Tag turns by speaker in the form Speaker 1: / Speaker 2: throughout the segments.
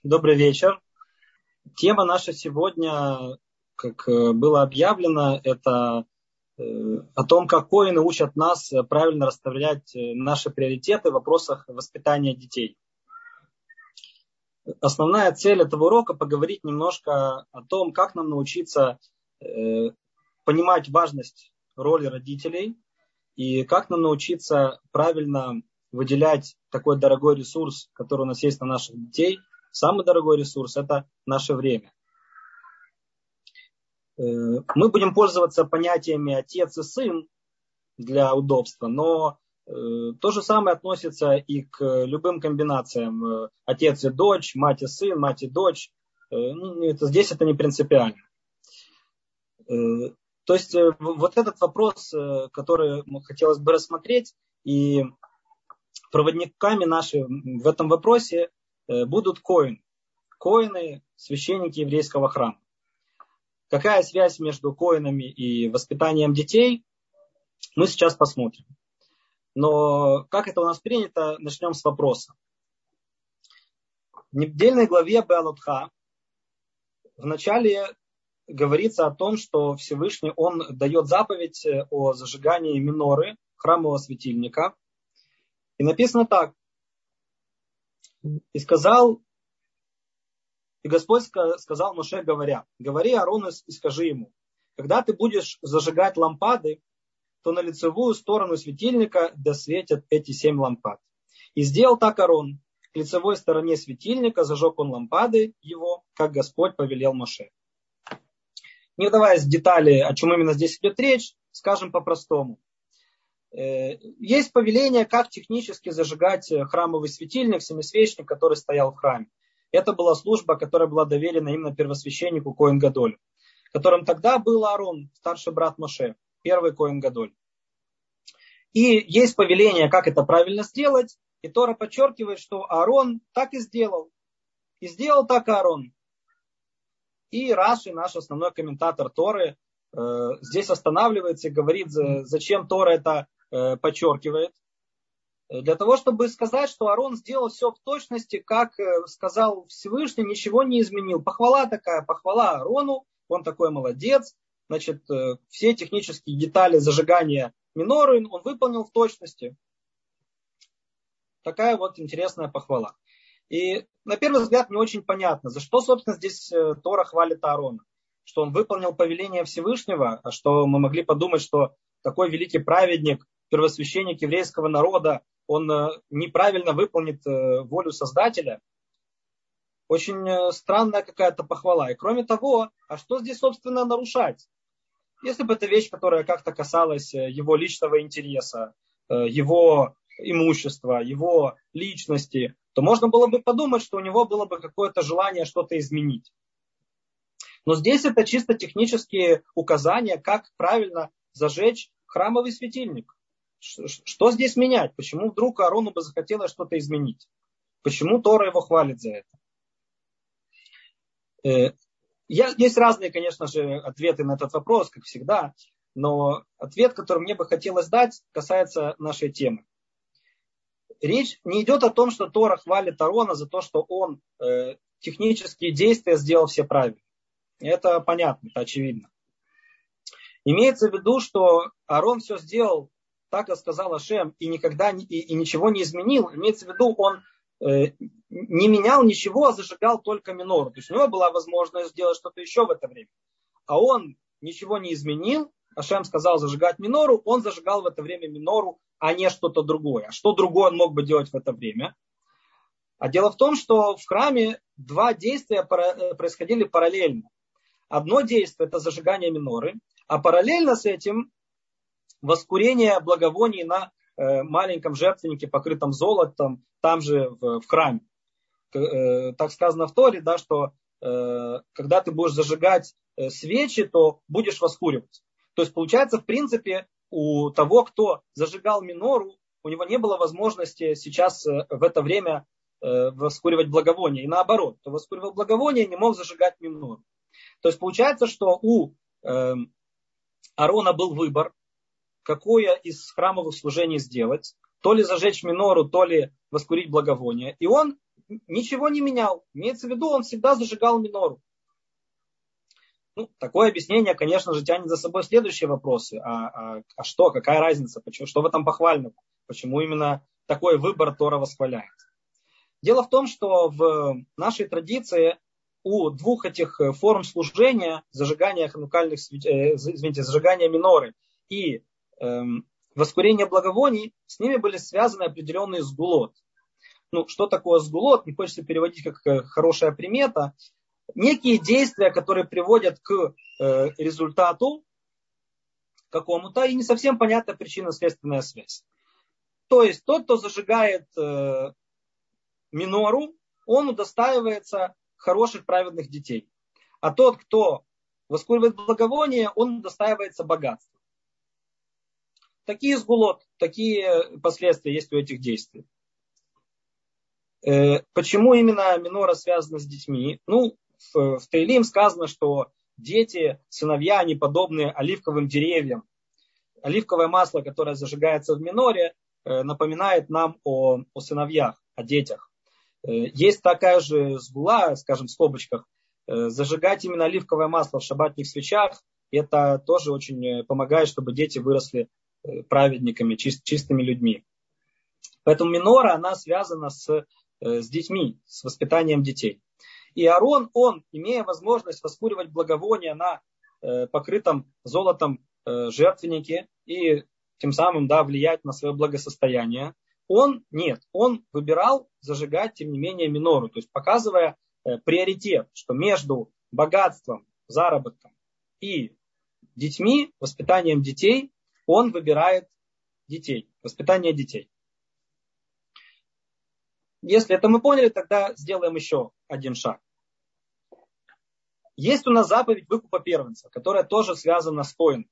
Speaker 1: Добрый вечер. Тема наша сегодня, как было объявлено, это о том, как коины учат нас правильно расставлять наши приоритеты в вопросах воспитания детей. Основная цель этого урока — поговорить немножко о том, как нам научиться понимать важность роли родителей и как нам научиться правильно выделять такой дорогой ресурс, который у нас есть на наших детей. Самый дорогой ресурс — это наше время. Мы будем пользоваться понятиями отец и сын для удобства, но то же самое относится и к любым комбинациям. Отец и дочь, мать и сын, мать и дочь. Здесь это не принципиально. То есть вот этот вопрос, который хотелось бы рассмотреть, и проводниками нашими в этом вопросе будут коины. Коины, священники еврейского храма. Какая связь между коинами и воспитанием детей, мы сейчас посмотрим. Но как это у нас принято, начнем с вопроса. В недельной главе Беалотха в начале говорится о том, что Всевышний Он дает заповедь о зажигании миноры, храмового светильника. И написано так. И Господь сказал Моше, говоря: говори Аарону и скажи ему: когда ты будешь зажигать лампады, то на лицевую сторону светильника досветят эти 7 лампад. И сделал так Аарон. К лицевой стороне светильника зажег он лампады его, как Господь повелел Моше. Не вдаваясь в детали, о чем именно здесь идет речь, скажем по-простому. Есть повеление, как технически зажигать храмовый светильник, семисвечник, который стоял в храме. Это была служба, которая была доверена именно первосвященнику Коэн Гадоль, которым тогда был Аарон, старший брат Моше, первый Коэн Гадоль. И есть повеление, как это правильно сделать, и Тора подчеркивает, что Аарон так и сделал. И сделал так Аарон. И Раши, наш основной комментатор Торы, здесь останавливается и говорит, зачем Тора это подчеркивает. Для того, чтобы сказать, что Аарон сделал все в точности, как сказал Всевышний, ничего не изменил. Похвала такая, похвала Аарону, он такой молодец. Значит, все технические детали зажигания миноры он выполнил в точности. Такая вот интересная похвала. И на первый взгляд не очень понятно, за что, собственно, здесь Тора хвалит Аарона. Что он выполнил повеление Всевышнего, а что мы могли подумать, что такой великий праведник, первосвященник еврейского народа, он неправильно выполнит волю Создателя. Очень странная какая-то похвала. И кроме того, а что здесь, собственно, нарушать? Если бы это вещь, которая как-то касалась его личного интереса, его имущества, его личности, то можно было бы подумать, что у него было бы какое-то желание что-то изменить. Но здесь это чисто технические указания, как правильно зажечь храмовый светильник. Что здесь менять? Почему вдруг Аарону бы захотелось что-то изменить? Почему Тора его хвалит за это? Есть разные, конечно же, ответы на этот вопрос, как всегда. Но ответ, который мне бы хотелось дать, касается нашей темы. Речь не идет о том, что Тора хвалит Аарона за то, что он технические действия сделал все правильно. Это понятно, это очевидно. Имеется в виду, что Аарон все сделал так, как сказал Ашем, и никогда и ничего не изменил. Имеется в виду, он не менял ничего, а зажигал только минору. То есть у него была возможность сделать что-то еще в это время. А он ничего не изменил. Ашем сказал зажигать минору, он зажигал в это время минору, а не что-то другое. А что другое он мог бы делать в это время? А дело в том, что в храме 2 действия происходили параллельно. Одно действие — это зажигание миноры, а параллельно с этим воскурение благовоний на маленьком жертвеннике, покрытом золотом, там же в храме. Так сказано в Торе, да, что когда ты будешь зажигать свечи, то будешь воскуривать. То есть получается, в принципе, у того, кто зажигал минору, у него не было возможности сейчас в это время воскуривать благовония. И наоборот, кто воскуривал благовония, не мог зажигать минору. То есть получается, что у Аарона был выбор, какое из храмовых служений сделать. То ли зажечь минору, то ли воскурить благовоние. И он ничего не менял. Имеется в виду, он всегда зажигал минору. Ну, такое объяснение, конечно же, тянет за собой следующие вопросы. А что, какая разница? Почему, что в этом похвального? Почему именно такой выбор Тора восхваляет? Дело в том, что в нашей традиции у двух этих форм служения, зажигания ханукальных, зажигания миноры и воскурения благовоний, с ними были связаны определенные сгулот. Ну, что такое сгулот? Не хочется переводить как хорошая примета. Некие действия, которые приводят к результату какому-то, и не совсем понятна причинно-следственная связь. То есть тот, кто зажигает минору, он удостаивается хороших праведных детей. А тот, кто воскуривает благовоние, он удостаивается богатства. Такие сгулот, такие последствия есть у этих действий. Почему именно минора связана с детьми? Ну, в Теилим сказано, что дети, сыновья, они подобны оливковым деревьям. Оливковое масло, которое зажигается в миноре, напоминает нам о сыновьях, о детях. Есть такая же сгула, скажем, в скобочках, зажигать именно оливковое масло в шаббатных свечах. Это тоже очень помогает, чтобы дети выросли праведниками, чистыми людьми. Поэтому минора, она связана с детьми, с воспитанием детей. И Аарон, он, имея возможность воскуривать благовония на покрытом золотом жертвеннике и тем самым влиять на свое благосостояние, он выбирал зажигать, тем не менее, минору, то есть показывая приоритет, что между богатством, заработком и детьми, воспитанием детей, он выбирает детей, воспитание детей. Если это мы поняли, тогда сделаем еще один шаг. Есть у нас заповедь выкупа первенца, которая тоже связана с коэном.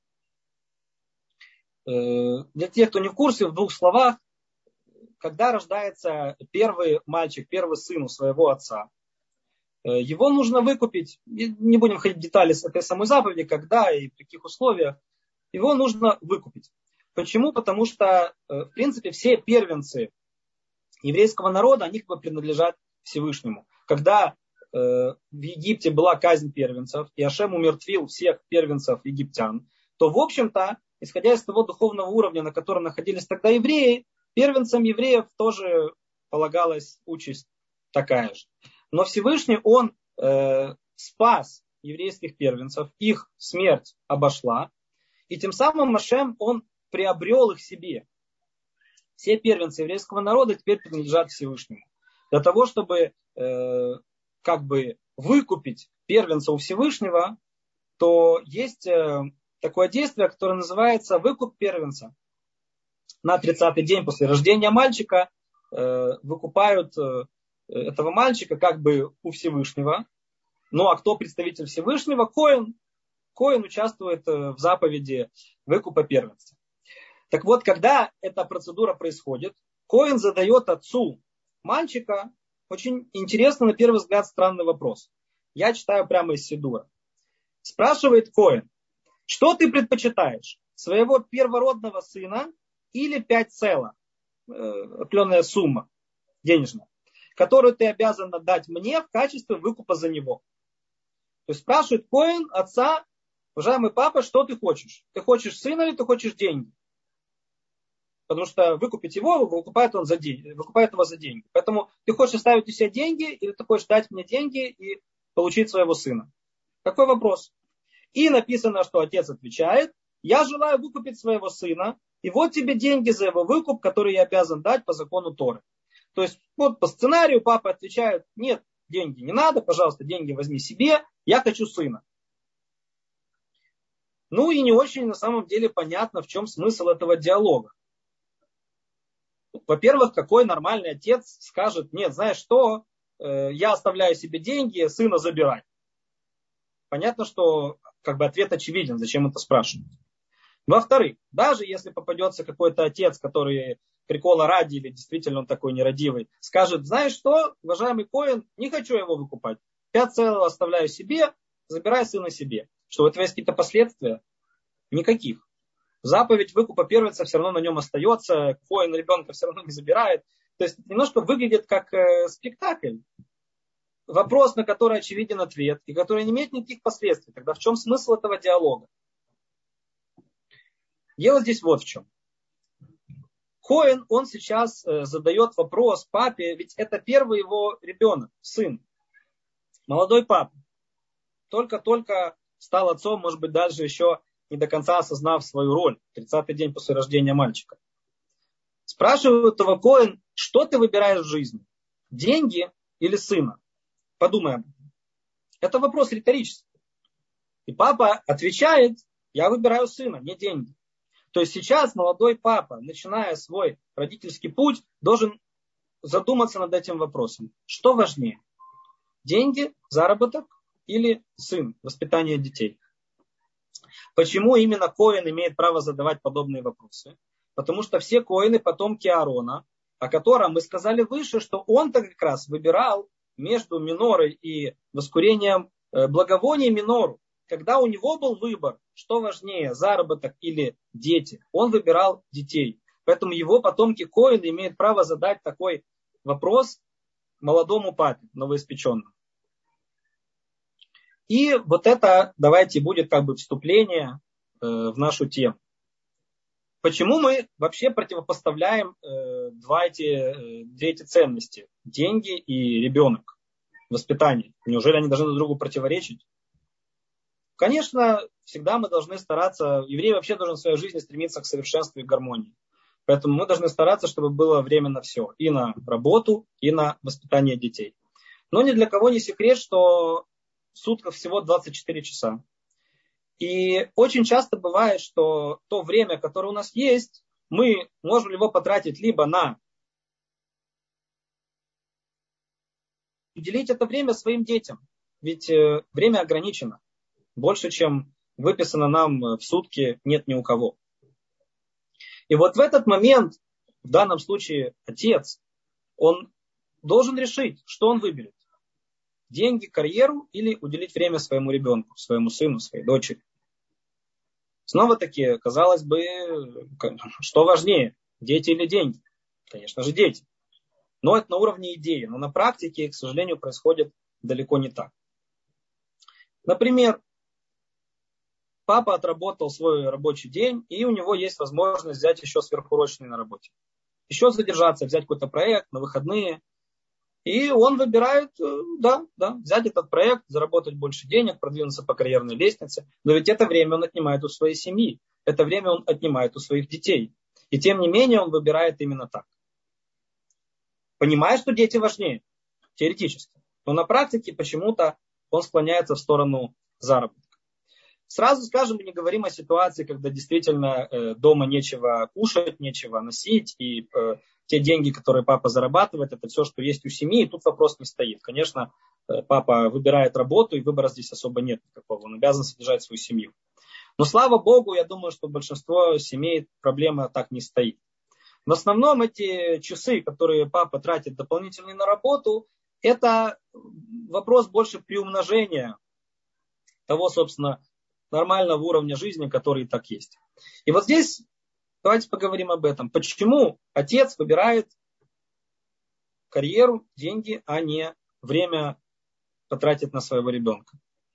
Speaker 1: Для тех, кто не в курсе, в двух словах, когда рождается первый мальчик, первый сын у своего отца, его нужно выкупить. Не будем ходить в детали с этой самой заповеди, когда и в каких условиях. Его нужно выкупить. Почему? Потому что, в принципе, все первенцы еврейского народа, они принадлежат Всевышнему. Когда в Египте была казнь первенцев, и Ашем умертвил всех первенцев египтян, то, в общем-то, исходя из того духовного уровня, на котором находились тогда евреи, первенцам евреев тоже полагалась участь такая же. Но Всевышний, он спас еврейских первенцев, их смерть обошла, и тем самым Ашем, он приобрел их себе. Все первенцы еврейского народа теперь принадлежат Всевышнему. Для того, чтобы выкупить первенца у Всевышнего, то есть такое действие, которое называется выкуп первенца. На 30-й день после рождения мальчика выкупают этого мальчика у Всевышнего. Ну а кто представитель Всевышнего? Коэн. Коэн участвует в заповеди выкупа первенца. Так вот, когда эта процедура происходит, коэн задает отцу мальчика очень интересный, на первый взгляд, странный вопрос. Я читаю прямо из Сидура. Спрашивает коэн: что ты предпочитаешь? Своего первородного сына или 5 цела, определенная сумма денежная, которую ты обязан отдать мне в качестве выкупа за него? То есть спрашивает коэн отца: уважаемый папа, что ты хочешь? Ты хочешь сына или ты хочешь деньги? Потому что выкупить его, выкупает его за деньги. Поэтому ты хочешь оставить у себя деньги, или ты хочешь дать мне деньги и получить своего сына? Какой вопрос? И написано, что отец отвечает: я желаю выкупить своего сына, и вот тебе деньги за его выкуп, который я обязан дать по закону Торы. То есть вот по сценарию папа отвечает: нет, деньги не надо, пожалуйста, деньги возьми себе, я хочу сына. Ну и не очень на самом деле понятно, в чем смысл этого диалога. Во-первых, какой нормальный отец скажет: нет, знаешь что, я оставляю себе деньги, сына забирай. Понятно, что ответ очевиден, зачем это спрашивать. Во-вторых, даже если попадется какой-то отец, который прикола ради, или действительно он такой нерадивый, скажет: знаешь что, уважаемый коэн, не хочу его выкупать, 5 целого оставляю себе, забирай сына себе. Что, у этого есть какие-то последствия? Никаких. Заповедь выкупа первенца все равно на нем остается, коэн ребенка все равно не забирает. То есть немножко выглядит как спектакль. Вопрос, на который очевиден ответ, и который не имеет никаких последствий. Тогда в чем смысл этого диалога? Дело здесь вот в чем. Коэн, он сейчас задает вопрос папе, ведь это первый его ребенок, сын, молодой папа. Только-только стал отцом, может быть, даже еще не до конца осознав свою роль. 30-й день после рождения мальчика. Спрашивают его Коэн, что ты выбираешь в жизни? Деньги или сына? Подумай об этом. Это вопрос риторический. И папа отвечает, я выбираю сына, не деньги. То есть сейчас молодой папа, начиная свой родительский путь, должен задуматься над этим вопросом. Что важнее? Деньги, заработок или сын, воспитание детей? Почему именно Коэн имеет право задавать подобные вопросы? Потому что все коэны потомки Аарона, о котором мы сказали выше, что он-то как раз выбирал между минорой и воскурением благовония минору. Когда у него был выбор, что важнее, заработок или дети, он выбирал детей. Поэтому его потомки коэны имеют право задать такой вопрос молодому папе, новоиспеченному. И вот это, давайте, будет как бы вступление в нашу тему. Почему мы вообще противопоставляем две эти ценности? Деньги и ребенок, воспитание. Неужели они должны друг другу противоречить? Конечно, всегда мы должны стараться, еврей вообще должен в своей жизни стремиться к совершенству и гармонии. Поэтому мы должны стараться, чтобы было время на все. И на работу, и на воспитание детей. Но ни для кого не секрет, что в сутках всего 24 часа. И очень часто бывает, что то время, которое у нас есть, мы можем его потратить либо на уделить это время своим детям. Ведь время ограничено. Больше, чем выписано нам в сутки, нет ни у кого. И вот в этот момент, в данном случае отец, он должен решить, что он выберет. Деньги, карьеру или уделить время своему ребенку, своему сыну, своей дочери. Снова-таки, казалось бы, что важнее, дети или деньги? Конечно же, дети. Но это на уровне идеи. Но на практике, к сожалению, происходит далеко не так. Например, папа отработал свой рабочий день, и у него есть возможность взять еще сверхурочные на работе. Еще задержаться, взять какой-то проект на выходные. И он выбирает, взять этот проект, заработать больше денег, продвинуться по карьерной лестнице. Но ведь это время он отнимает у своей семьи. Это время он отнимает у своих детей. И тем не менее он выбирает именно так. Понимая, что дети важнее, теоретически. Но на практике почему-то он склоняется в сторону заработка. Сразу скажем, мы не говорим о ситуации, когда действительно дома нечего кушать, нечего носить, и те деньги, которые папа зарабатывает, это все, что есть у семьи, и тут вопрос не стоит. Конечно, папа выбирает работу, и выбора здесь особо нет никакого, он обязан содержать свою семью. Но слава Богу, я думаю, что большинство семей проблема так не стоит. В основном эти часы, которые папа тратит дополнительно на работу, это вопрос больше приумножения того, собственно, нормального уровня жизни, который и так есть. И вот здесь давайте поговорим об этом. Почему отец выбирает карьеру, деньги, а не время потратить на своего ребенка?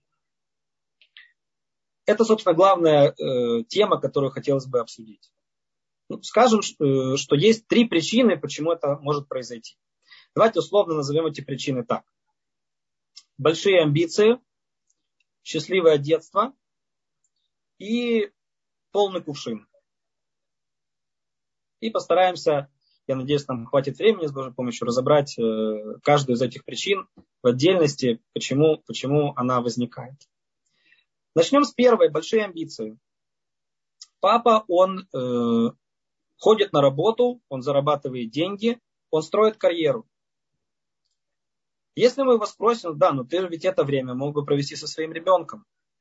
Speaker 1: Это, собственно, главная тема, которую хотелось бы обсудить. Скажем, что есть 3 причины, почему это может произойти. Давайте условно назовем эти причины так. Большие амбиции, счастливое детство и полный кувшин. И постараемся, я надеюсь, нам хватит времени с Божьей помощью разобрать каждую из этих причин в отдельности, почему она возникает. Начнем с первой, большие амбиции. Папа, он ходит на работу, он зарабатывает деньги, он строит карьеру. Если мы его спросим, ты же ведь это время мог бы провести со своим ребенком.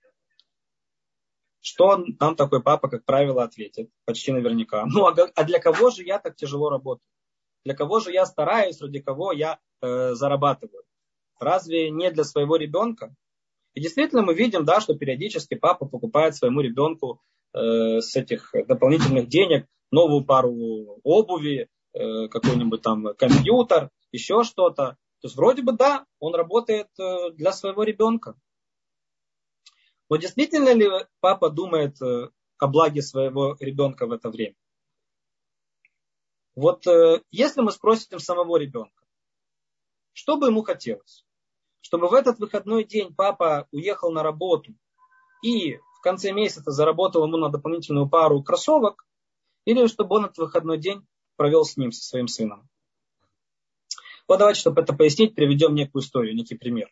Speaker 1: Что нам такой папа, как правило, ответит? Почти наверняка. А для кого же я так тяжело работаю? Для кого же я стараюсь, ради кого я зарабатываю? Разве не для своего ребенка? И действительно мы видим, что периодически папа покупает своему ребенку с этих дополнительных денег новую пару обуви, какой-нибудь там компьютер, еще что-то. То есть вроде бы да, он работает для своего ребенка. Но действительно ли папа думает о благе своего ребенка в это время? Вот если мы спросим самого ребенка, что бы ему хотелось? Чтобы в этот выходной день папа уехал на работу и в конце месяца заработал ему на дополнительную пару кроссовок, или чтобы он этот выходной день провел с ним, со своим сыном. Вот давайте, чтобы это пояснить, приведем некую историю, некий пример.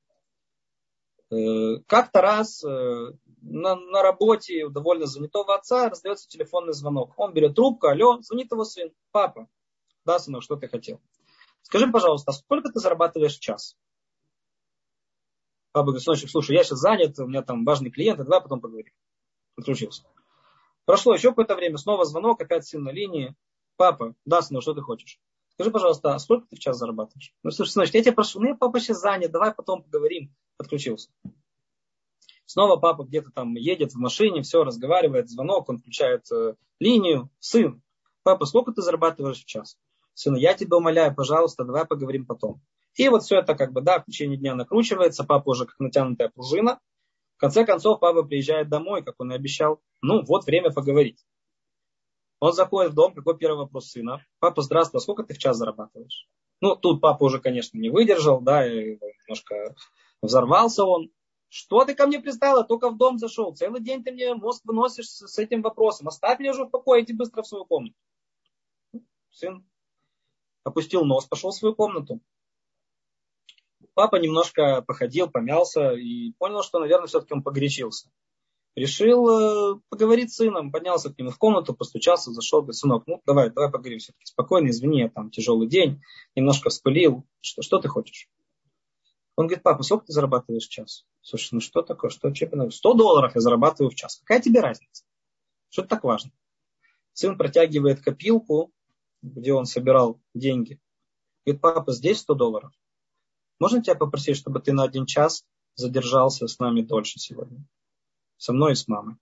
Speaker 1: Как-то раз на работе у довольно занятого отца раздается телефонный звонок. Он берет трубку, алло, звонит его сын. Папа, да, сынок, что ты хотел? Скажи, пожалуйста, а сколько ты зарабатываешь в час? Папа говорит, сыночек, слушай, я сейчас занят, у меня там важный клиент, давай потом поговорим. Отключился. Прошло еще какое-то время, снова звонок, опять сын на линии. Папа, да, сынок, что ты хочешь? Скажи, пожалуйста, а сколько ты в час зарабатываешь? Ну, слушай, сыночек, я тебя прошу, я папа сейчас занят, давай потом поговорим. Отключился. Снова папа где-то там едет в машине, все, разговаривает, звонок, он включает линию. Сын, папа, сколько ты зарабатываешь в час? Сын, я тебя умоляю, пожалуйста, давай поговорим потом. И вот все это в течение дня накручивается, папа уже как натянутая пружина. В конце концов, папа приезжает домой, как он и обещал. Ну, вот время поговорить. Он заходит в дом, какой первый вопрос сына? Папа, здравствуй, а сколько ты в час зарабатываешь? Ну, тут папа уже, конечно, не выдержал, да, и немножко взорвался он. Что ты ко мне пристала? Только в дом зашел. Целый день ты мне мозг выносишь с этим вопросом. Оставь меня уже в покое, иди быстро в свою комнату. Сын опустил нос, пошел в свою комнату. Папа немножко походил, помялся и понял, что, наверное, все-таки он погорячился. Решил поговорить с сыном, поднялся к нему в комнату, постучался, зашел, говорит, сынок, ну давай поговорим все-таки спокойно, извини, я там тяжелый день, немножко вспылил, что ты хочешь? Он говорит, папа, сколько ты зарабатываешь в час? Слушай, ну что такое, что $100 я зарабатываю в час, какая тебе разница? Что это так важно? Сын протягивает копилку, где он собирал деньги, говорит, папа, здесь $100. Можно тебя попросить, чтобы ты на 1 час задержался с нами дольше сегодня? Со мной и с мамой.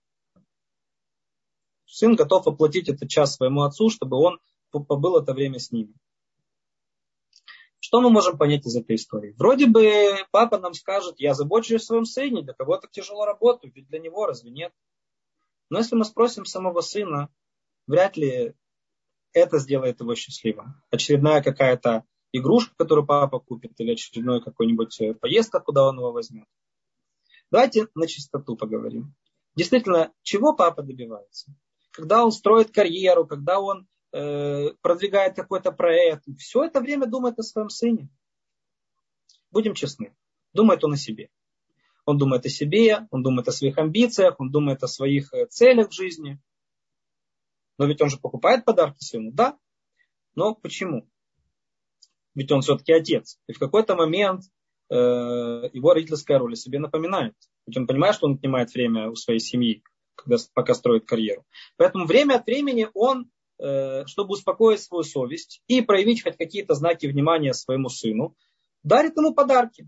Speaker 1: Сын готов оплатить этот час своему отцу, чтобы он побыл это время с ними. Что мы можем понять из этой истории? Вроде бы папа нам скажет, я забочусь о своем сыне, для кого так тяжело работаю, ведь для него разве нет? Но если мы спросим самого сына, вряд ли это сделает его счастливым. Очередная какая-то игрушка, которую папа купит, или очередная какой-нибудь поездка, куда он его возьмет. Давайте на чистоту поговорим. Действительно, чего папа добивается? Когда он строит карьеру, когда он продвигает какой-то проект, все это время думает о своем сыне. Будем честны. Думает он о себе. Он думает о себе, он думает о своих амбициях, он думает о своих целях в жизни. Но ведь он же покупает подарки сыну, да? Но почему? Ведь он все-таки отец. И в какой-то момент его родительская роль о себе напоминает. Ведь он понимает, что он отнимает время у своей семьи, пока строит карьеру. Поэтому время от времени он, чтобы успокоить свою совесть и проявить хоть какие-то знаки внимания своему сыну, дарит ему подарки.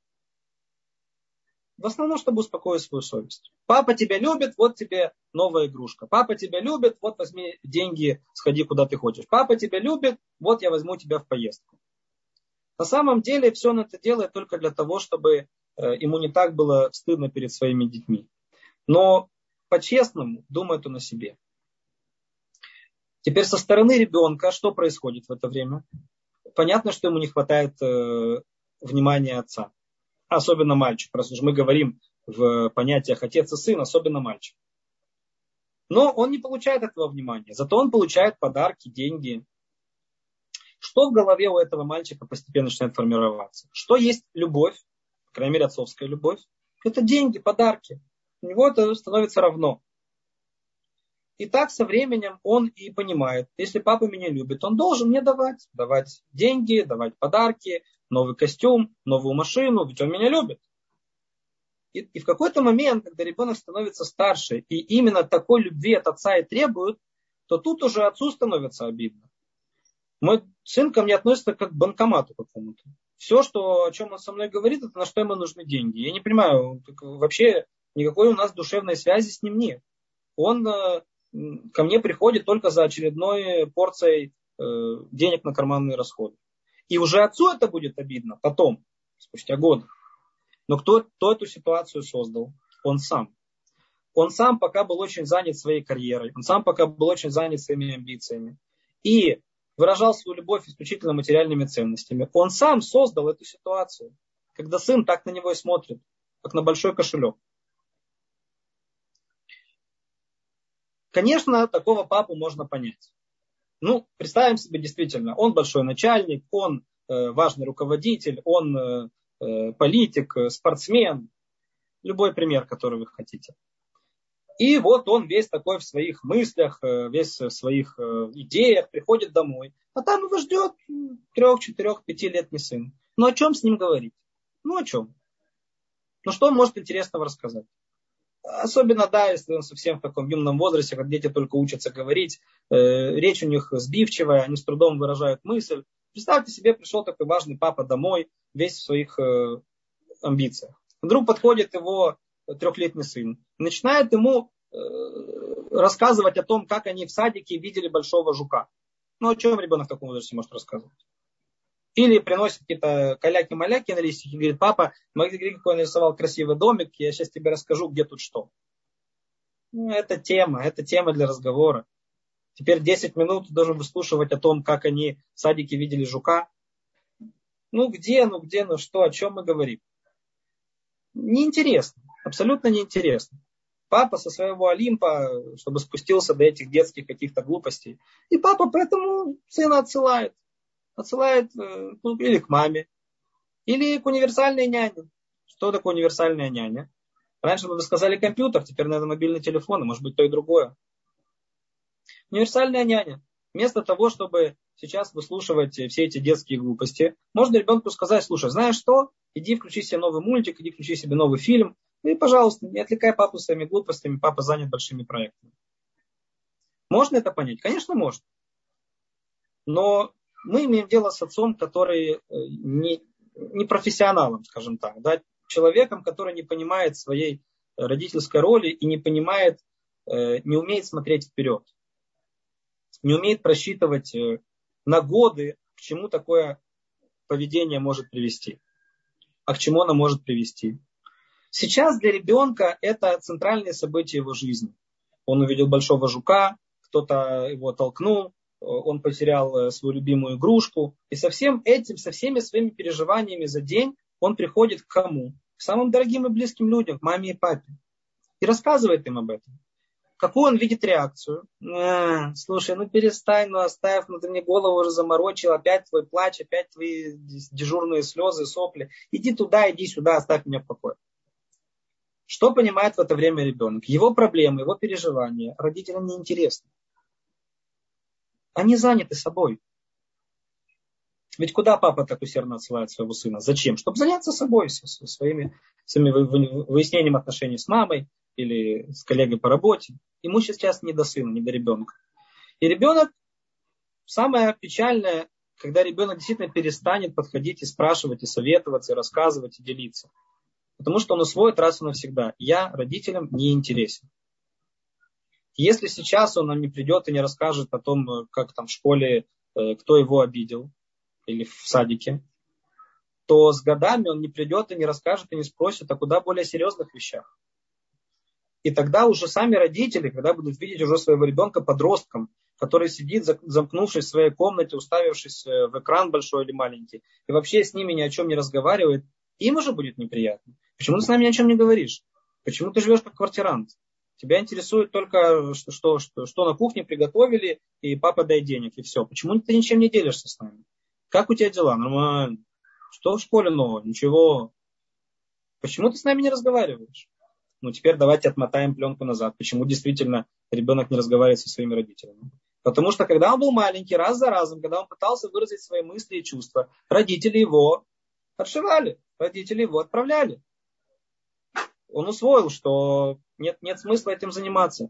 Speaker 1: В основном, чтобы успокоить свою совесть. Папа тебя любит, вот тебе новая игрушка. Папа тебя любит, вот возьми деньги, сходи куда ты хочешь. Папа тебя любит, вот я возьму тебя в поездку. На самом деле все он это делает только для того, чтобы ему не так было стыдно перед своими детьми. Но по-честному думает он о себе. Теперь со стороны ребенка что происходит в это время? Понятно, что ему не хватает внимания отца. Особенно мальчик. Раз уж мы говорим в понятиях отец и сын, особенно мальчик. Но он не получает этого внимания. Зато он получает подарки, деньги. Что в голове у этого мальчика постепенно начинает формироваться? Что есть любовь, по крайней мере отцовская любовь? Это деньги, подарки. У него это становится равно. И так со временем он и понимает, если папа меня любит, он должен мне давать. Давать деньги, давать подарки, новый костюм, новую машину, ведь он меня любит. И в какой-то момент, когда ребенок становится старше, и именно такой любви от отца и требует, то тут уже отцу становится обидно. Мой сын ко мне относится как к банкомату какому-то. Все, о чем он со мной говорит, это на что ему нужны деньги. Я не понимаю, вообще никакой у нас душевной связи с ним нет. Он ко мне приходит только за очередной порцией денег на карманные расходы. И уже отцу это будет обидно потом, спустя годы. Но кто эту ситуацию создал? Он сам. Он сам пока был очень занят своей карьерой. Он сам пока был очень занят своими амбициями. И выражал свою любовь исключительно материальными ценностями. Он сам создал эту ситуацию, когда сын так на него и смотрит, как на большой кошелек. Конечно, такого папу можно понять. Представим себе действительно, он большой начальник, он важный руководитель, он политик, спортсмен, любой пример, который вы хотите. И вот он весь такой в своих мыслях, весь в своих идеях приходит домой. А там его ждет 3, 4, 5-летний сын. О чем с ним говорить? О чем? Что он может интересного рассказать? Особенно, если он совсем в таком юном возрасте, как дети только учатся говорить, речь у них сбивчивая, они с трудом выражают мысль. Представьте себе, пришел такой важный папа домой, весь в своих амбициях. Вдруг подходит его 3-летний сын, начинает ему рассказывать о том, как они в садике видели большого жука. О чем ребенок в таком возрасте может рассказывать? Или приносит какие-то каляки-маляки на листике и говорит: папа, смотри, какой я нарисовал красивый домик, я сейчас тебе расскажу, где тут что. Это тема для разговора. Теперь 10 минут должен выслушивать о том, как они в садике видели жука. Где, что, о чем мы говорим? Неинтересно, абсолютно неинтересно. Папа со своего Олимпа, чтобы спустился до этих детских каких-то глупостей. И папа поэтому сына отсылает. Или к маме, или к универсальной няне. Что такое универсальная няня? Раньше бы вы сказали компьютер, теперь, наверное, мобильный телефон, может быть, то и другое. Универсальная няня. Вместо того, чтобы сейчас выслушивать все эти детские глупости, можно ребенку сказать: слушай, знаешь что? Иди включи себе новый мультик, иди включи себе новый фильм. И, пожалуйста, не отвлекай папу своими глупостями, папа занят большими проектами. Можно это понять? Конечно, можно. Но мы имеем дело с отцом, который не профессионалом, скажем так, человеком, который не понимает своей родительской роли и не умеет смотреть вперед, не умеет просчитывать на годы, к чему такое поведение может привести, а к чему оно может привести. Сейчас для ребенка это центральное событие его жизни. Он увидел большого жука, кто-то его толкнул, он потерял свою любимую игрушку. И со всеми своими переживаниями за день он приходит к кому? К самым дорогим и близким людям, к маме и папе. И рассказывает им об этом. Какую он видит реакцию? Слушай, перестань, оставь, ты мне голову уже заморочил, опять твой плач, опять твои дежурные слезы, сопли. Иди туда, иди сюда, оставь меня в покое. Что понимает в это время ребенок? Его проблемы, его переживания родителям не интересны. Они заняты собой. Ведь куда папа так усердно отсылает своего сына? Зачем? Чтобы заняться собой, своими выяснением отношений с мамой или с коллегой по работе. Ему сейчас не до сына, не до ребенка. И ребенок, самое печальное, когда ребенок действительно перестанет подходить и спрашивать, и советоваться, и рассказывать, и делиться. Потому что он усвоит раз и навсегда: я родителям не интересен. Если сейчас он нам не придет и не расскажет о том, как там в школе, кто его обидел, или в садике, то с годами он не придет и не расскажет, и не спросит о куда более серьезных вещах. И тогда уже сами родители, когда будут видеть уже своего ребенка подростком, который сидит, замкнувшись в своей комнате, уставившись в экран большой или маленький, и вообще с ними ни о чем не разговаривает, им уже будет неприятно. Почему ты с нами ни о чем не говоришь? Почему ты живешь как квартирант? Тебя интересует только, что на кухне приготовили, и папа дай денег, и все. Почему ты ничем не делишься с нами? Как у тебя дела? Нормально. Что в школе нового? Ничего. Почему ты с нами не разговариваешь? Теперь давайте отмотаем пленку назад. Почему действительно ребенок не разговаривает со своими родителями? Потому что когда он был маленький, раз за разом, когда он пытался выразить свои мысли и чувства, родители его отшивали, родители его отправляли. Он усвоил, что нет смысла этим заниматься.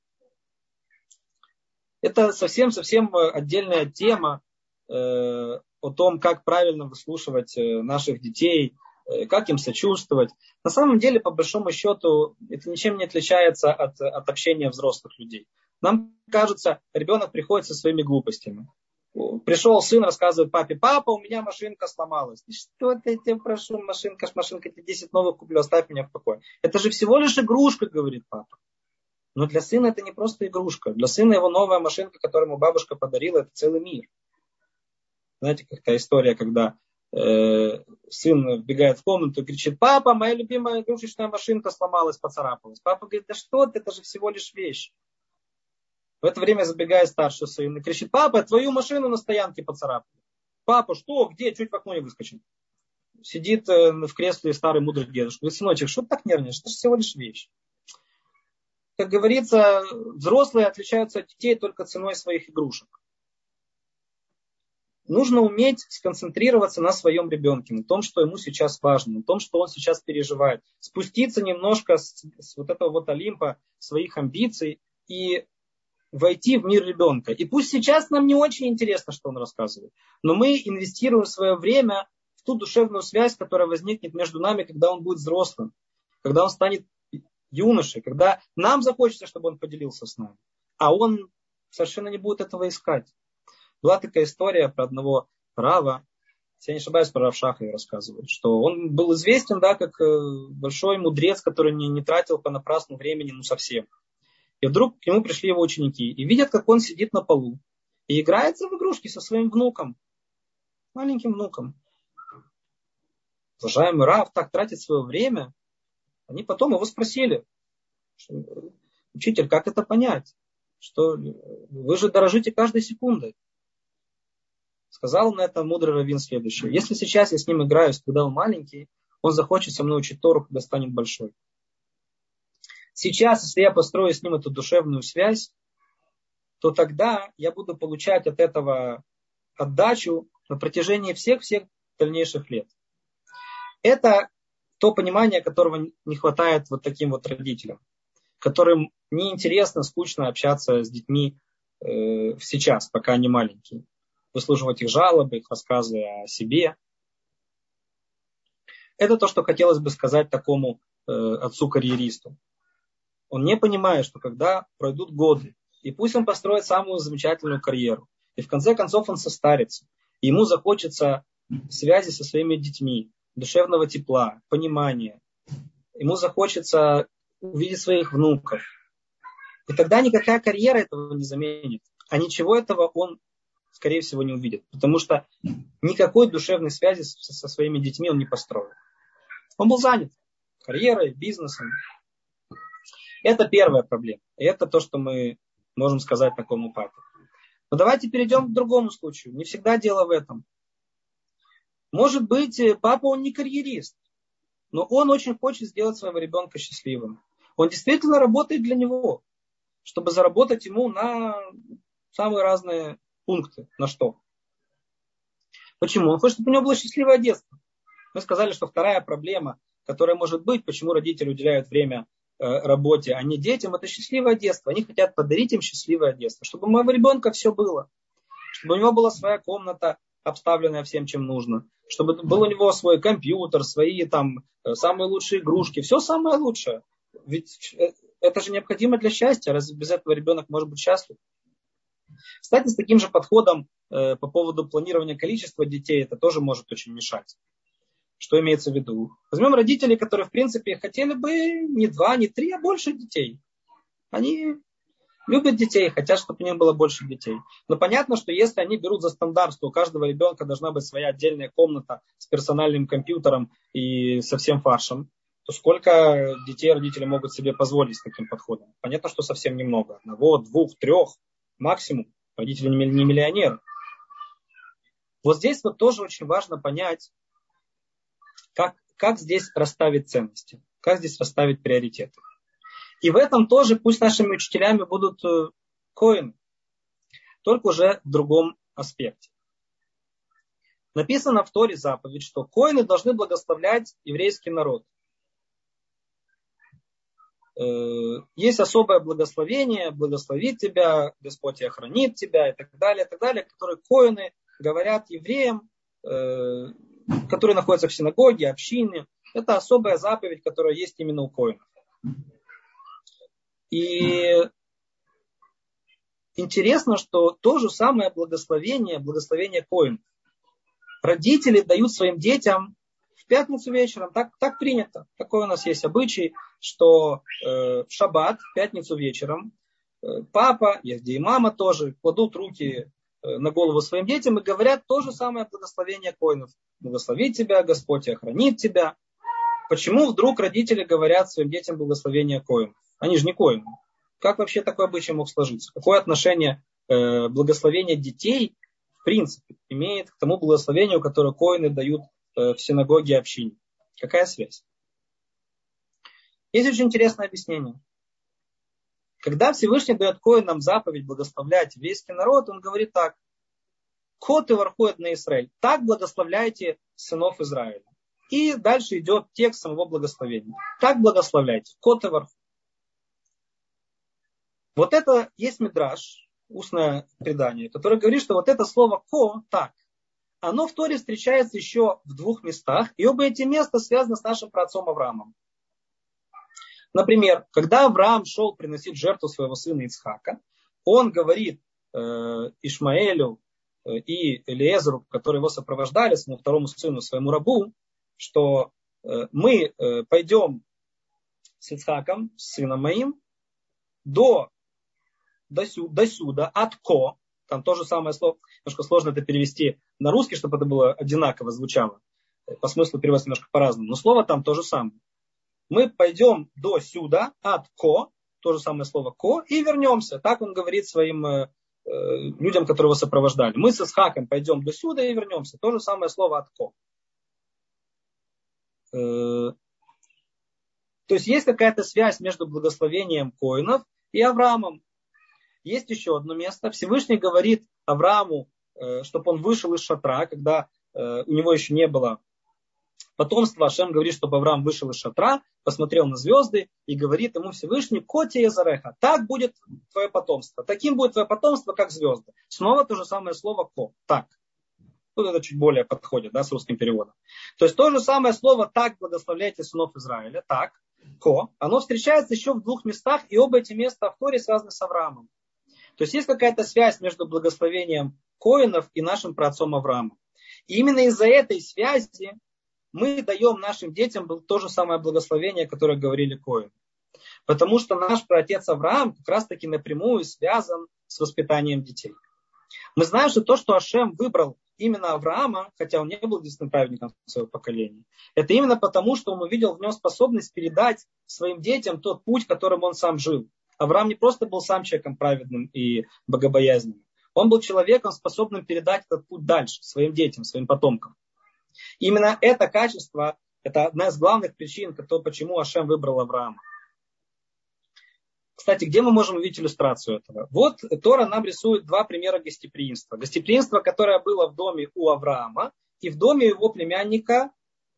Speaker 1: Это совсем отдельная тема о том, как правильно выслушивать наших детей, как им сочувствовать. На самом деле, по большому счету, это ничем не отличается от общения взрослых людей. Нам кажется, ребенок приходит со своими глупостями. Пришел сын, рассказывает папе: папа, у меня машинка сломалась. И что ты, я тебя прошу, машинка, тебе 10 новых куплю, оставь меня в покое. Это же всего лишь игрушка, говорит папа. Но для сына это не просто игрушка. Для сына его новая машинка, которую ему бабушка подарила, это целый мир. Знаете, как та история, когда сын вбегает в комнату и кричит: папа, моя любимая игрушечная машинка сломалась, поцарапалась. Папа говорит: да что ты, это же всего лишь вещь. В это время забегает старший сын и кричит: папа, твою машину на стоянке поцарапали. Папа, что, где, чуть в окно не выскочил. Сидит в кресле старый мудрый дедушка. Говорит: сыночек, что ты так нервничаешь? Это же всего лишь вещь. Как говорится, взрослые отличаются от детей только ценой своих игрушек. Нужно уметь сконцентрироваться на своем ребенке, на том, что ему сейчас важно, на том, что он сейчас переживает. Спуститься немножко с вот этого вот Олимпа своих амбиций и войти в мир ребенка. И пусть сейчас нам не очень интересно, что он рассказывает, но мы инвестируем свое время в ту душевную связь, которая возникнет между нами, когда он будет взрослым, когда он станет юношей, когда нам захочется, чтобы он поделился с нами, а он совершенно не будет этого искать. Была такая история про одного рава, если я не ошибаюсь, про Рав Шаха рассказывают, что он был известен, да, как большой мудрец, который не тратил понапрасну времени, совсем. И вдруг к нему пришли его ученики и видят, как он сидит на полу и играется в игрушки со своим внуком, маленьким внуком. Уважаемый Рав так тратит свое время. Они потом его спросили: учитель, как это понять? Что вы же дорожите каждой секундой. Сказал на это мудрый раввин следующее: если сейчас я с ним играюсь, когда он маленький, он захочет со мной учить Тору, когда станет большой. Сейчас, если я построю с ним эту душевную связь, то тогда я буду получать от этого отдачу на протяжении всех дальнейших лет. Это то понимание, которого не хватает вот таким вот родителям, которым неинтересно, скучно общаться с детьми сейчас, пока они маленькие. Выслушивать их жалобы, их рассказы о себе. Это то, что хотелось бы сказать такому отцу-карьеристу. Он не понимает, что когда пройдут годы, и пусть он построит самую замечательную карьеру, и в конце концов он состарится, и ему захочется связи со своими детьми, душевного тепла, понимания. Ему захочется увидеть своих внуков. И тогда никакая карьера этого не заменит. А ничего этого он, скорее всего, не увидит. Потому что никакой душевной связи со своими детьми он не построил. Он был занят карьерой, бизнесом. Это первая проблема. И это то, что мы можем сказать такому папе. Но давайте перейдем к другому случаю. Не всегда дело в этом. Может быть, папа, он не карьерист, но он очень хочет сделать своего ребенка счастливым. Он действительно работает для него, чтобы заработать ему на самые разные пункты. На что? Почему? Он хочет, чтобы у него было счастливое детство. Мы сказали, что вторая проблема, которая может быть, почему родители уделяют время работе, а не детям, это счастливое детство. Они хотят подарить им счастливое детство, чтобы у моего ребенка все было. Чтобы у него была своя комната, обставленная всем, чем нужно. Чтобы был у него свой компьютер, свои там самые лучшие игрушки. Все самое лучшее. Ведь это же необходимо для счастья. Разве без этого ребенок может быть счастлив? Кстати, с таким же подходом по поводу планирования количества детей, это тоже может очень мешать. Что имеется в виду? Возьмем родителей, которые, в принципе, хотели бы не 2, не 3, а больше детей. Они любят детей, хотят, чтобы у них было больше детей. Но понятно, что если они берут за стандарт, что у каждого ребенка должна быть своя отдельная комната с персональным компьютером и со всем фаршем, то сколько детей родители могут себе позволить с таким подходом? Понятно, что совсем немного. 1, 2, 3 максимум. Родители не миллионеры. Вот здесь вот тоже очень важно понять, как здесь расставить ценности, как здесь расставить приоритеты. И в этом тоже пусть нашими учителями будут коэны, только уже в другом аспекте. Написано в Торе заповедь, что коэны должны благословлять еврейский народ. Есть особое благословение, благословит тебя, Господь тебя хранит тебя и так далее, которые коэны говорят евреям, которые находятся в синагоге, общине. Это особая заповедь, которая есть именно у коэнов. И интересно, что то же самое благословение коэн. Родители дают своим детям в пятницу вечером. Так принято. Такой у нас есть обычай, что в шаббат, в пятницу вечером, папа, и мама тоже кладут руки на голову своим детям и говорят то же самое благословение коэнов. Благословит тебя Господь и охранит тебя. Почему вдруг родители говорят своим детям благословение коэнов? Они же не коэны. Как вообще такой обычай мог сложиться? Какое отношение благословение детей, в принципе, имеет к тому благословению, которое коэны дают в синагоге и общине? Какая связь? Есть очень интересное объяснение. Когда Всевышний дает коэнам заповедь благословлять еврейский народ, он говорит так. Кот и вархует на Израиль. Так благословляйте сынов Израиля. И дальше идет текст самого благословения. Так благословляйте. Кот и варху. Вот это есть мидраш, устное предание, которое говорит, что вот это слово ко, так, оно в Торе встречается еще в двух местах, и оба эти места связаны с нашим праотцом Авраамом. Например, когда Авраам шел приносить жертву своего сына Ицхака, он говорит Ишмаэлю и Элиезеру, которые его сопровождали, своему второму сыну, своему рабу, что мы пойдем с Ицхаком, с сыном моим, до сюда, от ко, там то же самое слово, немножко сложно это перевести на русский, чтобы это было одинаково звучало. По смыслу переводится немножко по-разному, но слово там то же самое. Мы пойдем до сюда, от ко, то же самое слово ко, и вернемся. Так он говорит своим людям, которые его сопровождали. Мы с Исхаком пойдем до сюда и вернемся. То же самое слово от ко. То есть есть какая-то связь между благословением коэнов и Авраамом. Есть еще одно место. Всевышний говорит Аврааму, чтобы он вышел из шатра, когда у него еще не было потомства. Ашем говорит, чтобы Авраам вышел из шатра, посмотрел на звезды и говорит ему Всевышний: Коти Езареха, так будет твое потомство. Таким будет твое потомство, как звезды. Снова то же самое слово ко. Так. Тут это чуть более подходит, да, с русским переводом. То есть то же самое слово «так благословляйте сынов Израиля», так, ко, оно встречается еще в двух местах, и оба эти места в Торе связаны с Авраамом. То есть есть какая-то связь между благословением коэнов и нашим праотцом Авраамом. И именно из-за этой связи мы даем нашим детям то же самое благословение, которое говорили коэны. Потому что наш праотец Авраам как раз-таки напрямую связан с воспитанием детей. Мы знаем, что то, что Ашем выбрал именно Авраама, хотя он не был единственным праведником своего поколения, это именно потому, что он увидел в нем способность передать своим детям тот путь, которым он сам жил. Авраам не просто был сам человеком праведным и богобоязненным. Он был человеком, способным передать этот путь дальше, своим детям, своим потомкам. Именно это качество, это одна из главных причин, почему Ашем выбрал Авраама. Кстати, где мы можем увидеть иллюстрацию этого? Вот Тора нам рисует два примера гостеприимства. Гостеприимство, которое было в доме у Авраама и в доме его племянника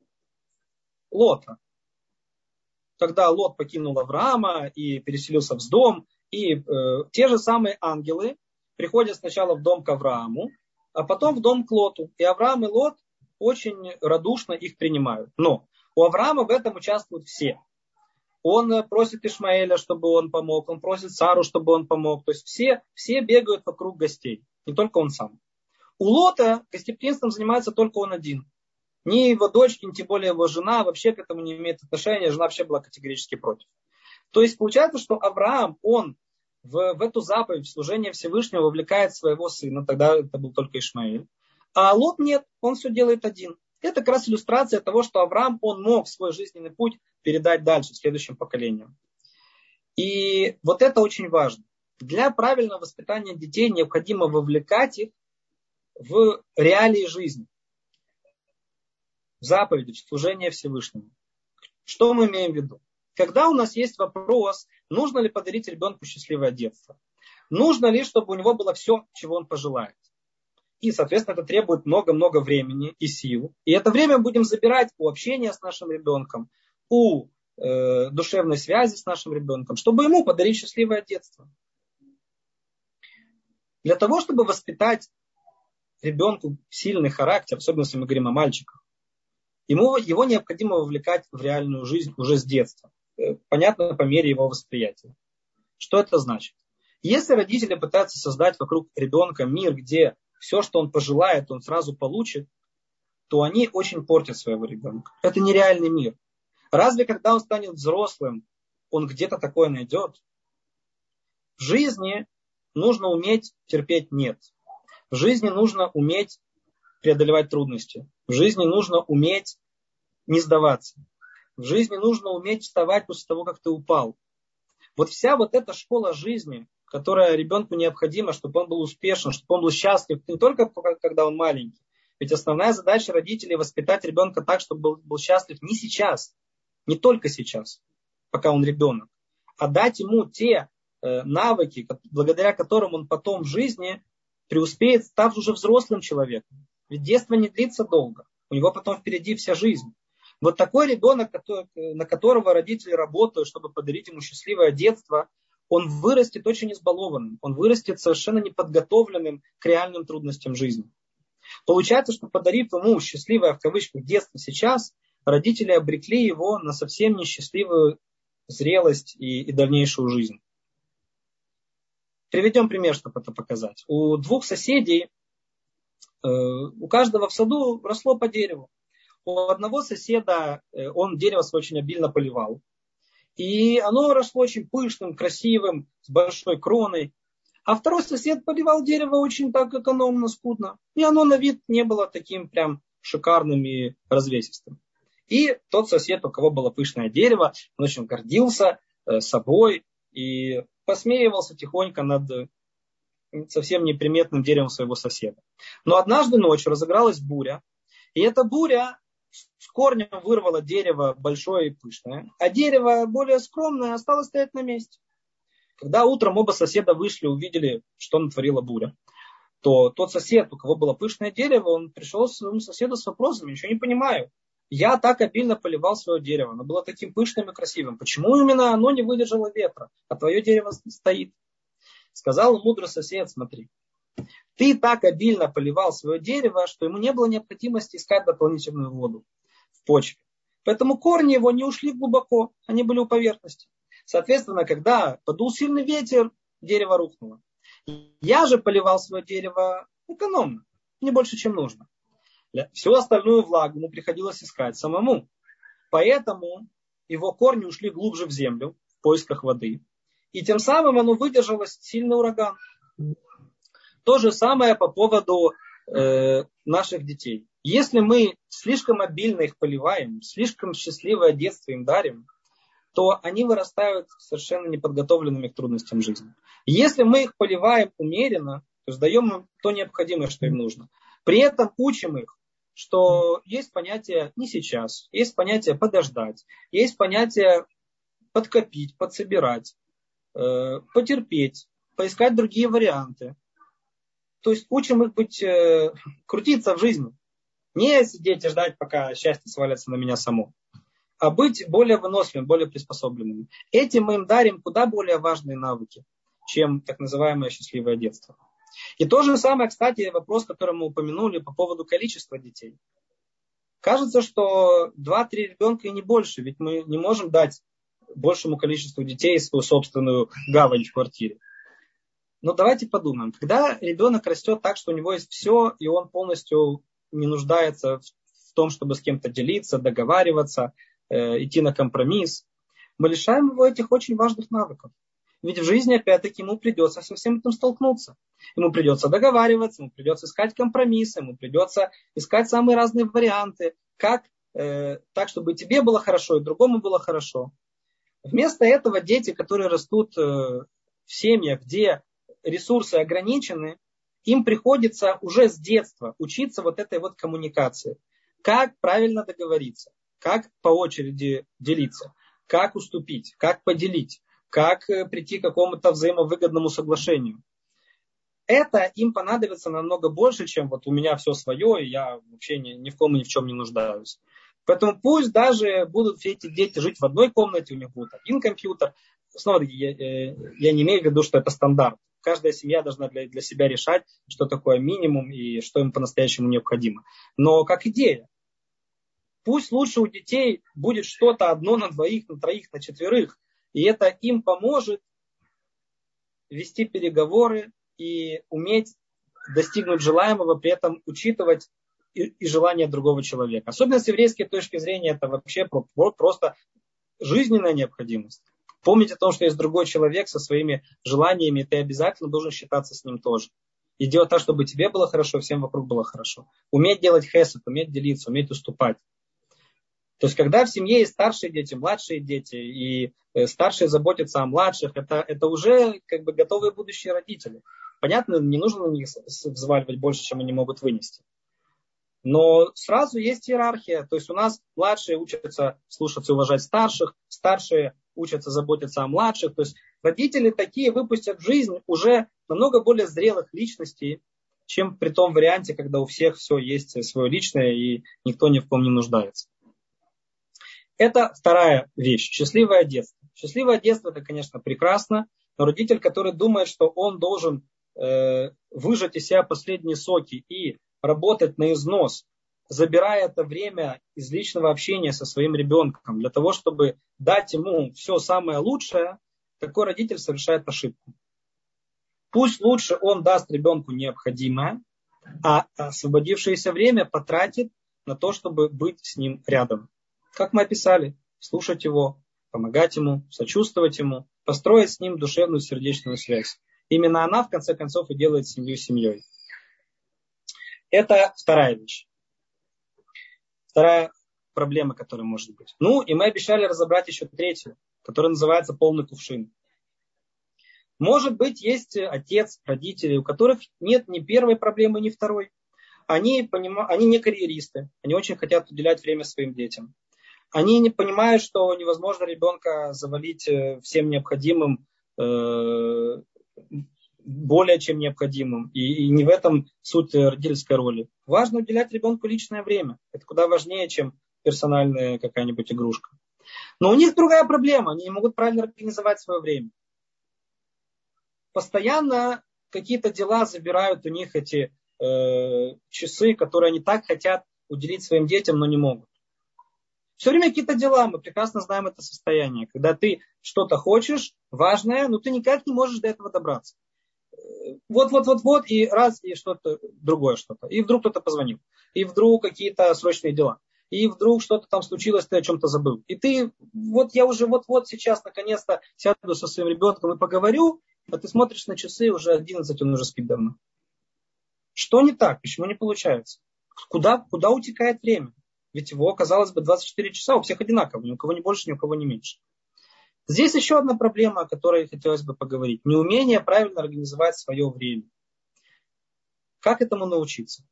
Speaker 1: Лота. Когда Лот покинул Авраама и переселился в дом, и те же самые ангелы приходят сначала в дом к Аврааму, а потом в дом к Лоту. И Авраам и Лот очень радушно их принимают. Но у Авраама в этом участвуют все. Он просит Ишмаэля, чтобы он помог, он просит Сару, чтобы он помог. То есть все бегают вокруг гостей, не только он сам. У Лота гостеприимством занимается только он один. Ни его дочки, ни тем более его жена вообще к этому не имеет отношения. Жена вообще была категорически против. То есть получается, что Авраам, он в эту заповедь, в служение Всевышнего вовлекает своего сына. Тогда это был только Ишмаэль. А Лот нет, он все делает один. Это как раз иллюстрация того, что Авраам, он мог свой жизненный путь передать дальше, следующим поколениям. И вот это очень важно. Для правильного воспитания детей необходимо вовлекать их в реалии жизни, в заповеди, в служение Всевышнему. Что мы имеем в виду? Когда у нас есть вопрос, нужно ли подарить ребенку счастливое детство, нужно ли, чтобы у него было все, чего он пожелает. И, соответственно, это требует много-много времени и сил. И это время мы будем забирать у общения с нашим ребенком, у душевной связи с нашим ребенком, чтобы ему подарить счастливое детство. Для того, чтобы воспитать ребенку сильный характер, особенно если мы говорим о мальчиках, его необходимо вовлекать в реальную жизнь уже с детства. Понятно, по мере его восприятия. Что это значит? Если родители пытаются создать вокруг ребенка мир, где все, что он пожелает, он сразу получит, то они очень портят своего ребенка. Это нереальный мир. Разве когда он станет взрослым, он где-то такое найдет? В жизни нужно уметь терпеть нет. В жизни нужно уметь преодолевать трудности. В жизни нужно уметь не сдаваться. В жизни нужно уметь вставать после того, как ты упал. Вот вся вот эта школа жизни, которая ребенку необходима, чтобы он был успешен, чтобы он был счастлив, не только когда он маленький. Ведь основная задача родителей воспитать ребенка так, чтобы был счастлив не сейчас, не только сейчас, пока он ребенок, а дать ему те навыки, благодаря которым он потом в жизни преуспеет, став уже взрослым человеком. Ведь детство не длится долго, у него потом впереди вся жизнь. Вот такой ребенок, на которого родители работают, чтобы подарить ему счастливое детство, он вырастет очень избалованным, он вырастет совершенно неподготовленным к реальным трудностям жизни. Получается, что подарив ему счастливое в кавычках детство сейчас, родители обрекли его на совсем несчастливую зрелость и дальнейшую жизнь. Приведем пример, чтобы это показать. У двух соседей, у каждого в саду росло по дереву. У одного соседа он дерево свое очень обильно поливал. И оно росло очень пышным, красивым, с большой кроной. А второй сосед поливал дерево очень так экономно, скудно. И оно на вид не было таким прям шикарным и развесистым. И тот сосед, у кого было пышное дерево, он очень гордился собой и посмеивался тихонько над совсем неприметным деревом своего соседа. Но однажды ночью разыгралась буря. И эта буря с корнем вырвала дерево большое и пышное, а дерево более скромное осталось стоять на месте. Когда утром оба соседа вышли, увидели, что натворила буря, то тот сосед, у кого было пышное дерево, он пришел к своему соседу с вопросом: ничего не понимаю. Я так обильно поливал свое дерево, оно было таким пышным и красивым. Почему именно оно не выдержало ветра, а твое дерево стоит? Сказал мудрый сосед: смотри, ты так обильно поливал свое дерево, что ему не было необходимости искать дополнительную воду в почве. Поэтому корни его не ушли глубоко, они были у поверхности. Соответственно, когда подул сильный ветер, дерево рухнуло. Я же поливал свое дерево экономно, не больше, чем нужно. Всю остальную влагу ему приходилось искать самому. Поэтому его корни ушли глубже в землю в поисках воды. И тем самым оно выдержало сильный ураган. То же самое по поводу наших детей. Если мы слишком обильно их поливаем, слишком счастливое детство им дарим, то они вырастают совершенно неподготовленными к трудностям жизни. Если мы их поливаем умеренно, то есть даем им то необходимое, что им нужно, при этом учим их, что есть понятие не сейчас, есть понятие подождать, есть понятие подкопить, подсобирать, потерпеть, поискать другие варианты. То есть учим их крутиться в жизни. Не сидеть и ждать, пока счастье свалится на меня само, а быть более выносливым, более приспособленным. Этим мы им дарим куда более важные навыки, чем так называемое счастливое детство. И то же самое, кстати, вопрос, который мы упомянули по поводу количества детей. Кажется, что 2-3 ребенка и не больше, ведь мы не можем дать большему количеству детей свою собственную гавань в квартире. Но давайте подумаем, когда ребенок растет так, что у него есть все, и он полностью не нуждается в том, чтобы с кем-то делиться, договариваться, идти на компромисс, мы лишаем его этих очень важных навыков. Ведь в жизни, опять-таки, ему придется со всем этим столкнуться. Ему придется договариваться, ему придется искать компромиссы, ему придется искать самые разные варианты, как так, чтобы тебе было хорошо и другому было хорошо. Вместо этого дети, которые растут в семьях, где ресурсы ограничены, им приходится уже с детства учиться вот этой вот коммуникации. Как правильно договориться, как по очереди делиться, как уступить, как поделить, как прийти к какому-то взаимовыгодному соглашению. Это им понадобится намного больше, чем вот у меня все свое, и я вообще ни в ком и ни в чем не нуждаюсь. Поэтому пусть даже будут все эти дети жить в одной комнате, у них будет один компьютер. Снова я не имею в виду, что это стандарт. Каждая семья должна для себя решать, что такое минимум и что им по-настоящему необходимо. Но как идея. Пусть лучше у детей будет что-то одно на двоих, на троих, на четверых. И это им поможет вести переговоры и уметь достигнуть желаемого, при этом учитывать и желания другого человека. Особенно с еврейской точки зрения это вообще просто жизненная необходимость. Помнить о том, что есть другой человек со своими желаниями, ты обязательно должен считаться с ним тоже. И делать так, чтобы тебе было хорошо, всем вокруг было хорошо. Уметь делать хесед, уметь делиться, уметь уступать. То есть, когда в семье есть старшие дети, младшие дети, и старшие заботятся о младших, это уже как бы готовые будущие родители. Понятно, не нужно на них взваливать больше, чем они могут вынести. Но сразу есть иерархия. То есть у нас младшие учатся слушаться и уважать старших, старшие учатся заботиться о младших. То есть родители такие выпустят в жизнь уже намного более зрелых личностей, чем при том варианте, когда у всех все есть свое личное и никто ни в ком не нуждается. Это вторая вещь. Счастливое детство. Счастливое детство это, конечно, прекрасно, но родитель, который думает, что он должен выжать из себя последние соки и работать на износ, забирая это время из личного общения со своим ребенком для того, чтобы дать ему все самое лучшее, такой родитель совершает ошибку. Пусть лучше он даст ребенку необходимое, а освободившееся время потратит на то, чтобы быть с ним рядом. Как мы описали, слушать его, помогать ему, сочувствовать ему, построить с ним душевную сердечную связь. Именно она, в конце концов, и делает семью семьей. Это вторая вещь. Вторая проблема, которая может быть. Ну, и мы обещали разобрать еще третью, которая называется полный кувшин. Может быть, есть отец, родители, у которых нет ни первой проблемы, ни второй. Они не карьеристы, они очень хотят уделять время своим детям. Они не понимают, что невозможно ребенка завалить всем необходимым, более чем необходимым. И не в этом суть родительской роли. Важно уделять ребенку личное время. Это куда важнее, чем персональная какая-нибудь игрушка. Но у них другая проблема. Они не могут правильно организовать свое время. Постоянно какие-то дела забирают у них эти часы, которые они так хотят уделить своим детям, но не могут. Все время какие-то дела, мы прекрасно знаем это состояние. Когда ты что-то хочешь, важное, но ты никак не можешь до этого добраться. Вот, и раз, и что-то, другое что-то. И вдруг кто-то позвонил. И вдруг какие-то срочные дела. И вдруг что-то там случилось, ты о чем-то забыл. И ты, я уже вот сейчас наконец-то сяду со своим ребенком и поговорю, а ты смотришь на часы, уже 11, он уже спит давно. Что не так? Почему не получается? Куда утекает время? Ведь его, казалось бы, 24 часа у всех одинаково. Ни у кого не больше, ни у кого не меньше. Здесь еще одна проблема, о которой хотелось бы поговорить. Неумение правильно организовать свое время. Как этому научиться?